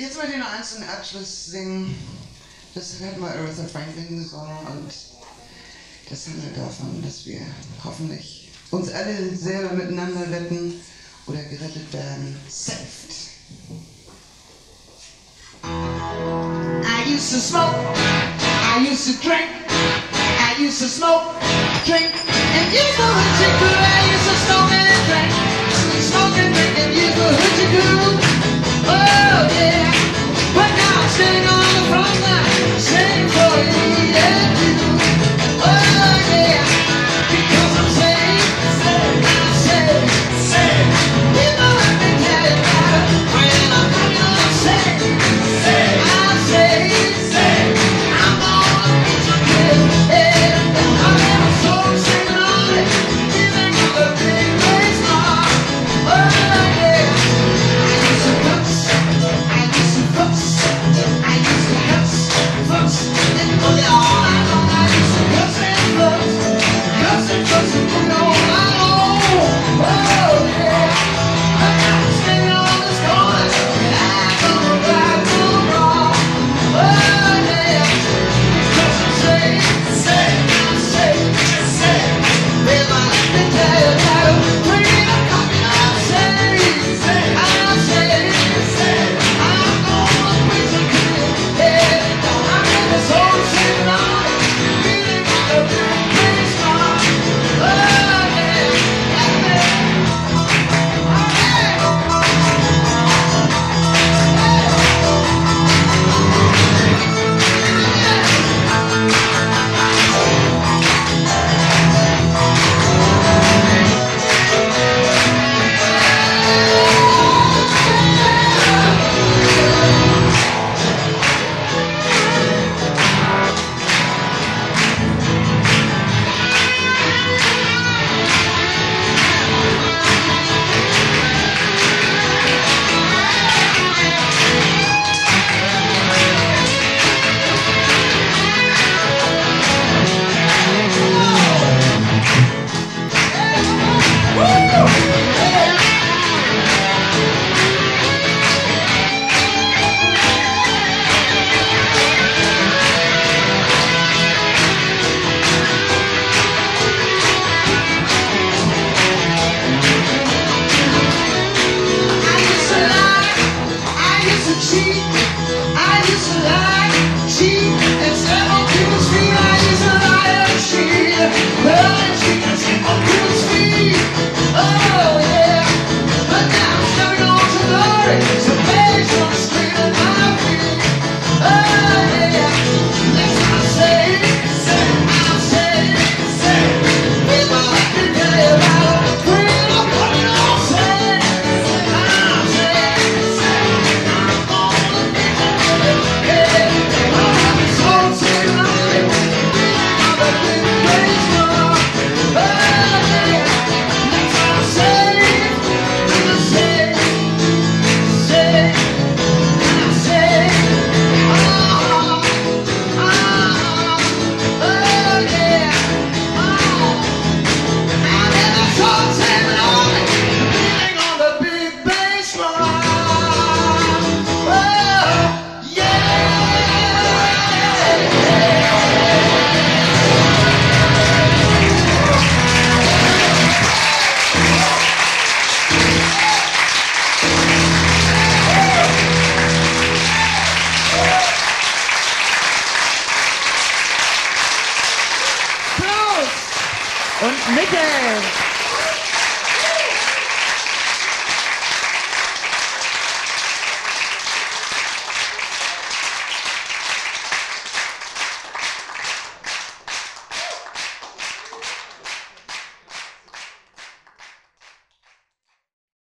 Jetzt möchte ich noch eins zum Abschluss singen. Das hat mal Aretha Franklin gesungen und das handelt davon, dass wir hoffentlich uns alle selber miteinander retten oder gerettet werden. Saved. I used to smoke, I used to drink, I used to smoke, drink, and use the hoochie coo. I used to smoke and drink, smoke and drink, and use the hoochie coo. Oh yeah, but now I'm standing on the front line, singing for you and you. Oh yeah, because I'm saved, I'm saved, saved. People let me tell you about it when I'm coming on saved, saved. I'm saved, saved. I'm gonna get you good, yeah. I got a soul singing on it, giving you the big bass line. Oh yeah, I used to cuss, I used to fuss, I used to cuss, fuss, and put it all night long. I used to cuss and fuss, cuss and fuss, and put it all night long. Oh yeah, but now I'm standing on this corner, and I don't know right from wrong. Oh yeah, because I'm saved, saved, I'm saved, saved. Well, let me tell you about it. When I'm coming, I'm saved, saved, I'm saved, saved. I'm gonna preach a kid, yeah. I'm in the soul singing on it, feeling like a big bass line. Oh yeah, that's it. I used to lie, I used to cheat, I used to lie, cheat, and step on people's feet. I used to lie and cheat, and step on people's feet. Oh yeah, but now I'm stepping on to glory, so baby's on the street at my feet. Oh yeah, that's what I'm saying, I'm saying, people let me tell you about it, when I'm coming on saying, I'm saying, I'm gonna get you good, yeah. I'm having soul singing on it, I'm a big bass drum. Oh yeah, that's what I'm saying, I'm saying, I'm saying, oh yeah, I'm in the soul singing on it, feeling on the big bass line. Oh yeah. Klaus und Mikkel.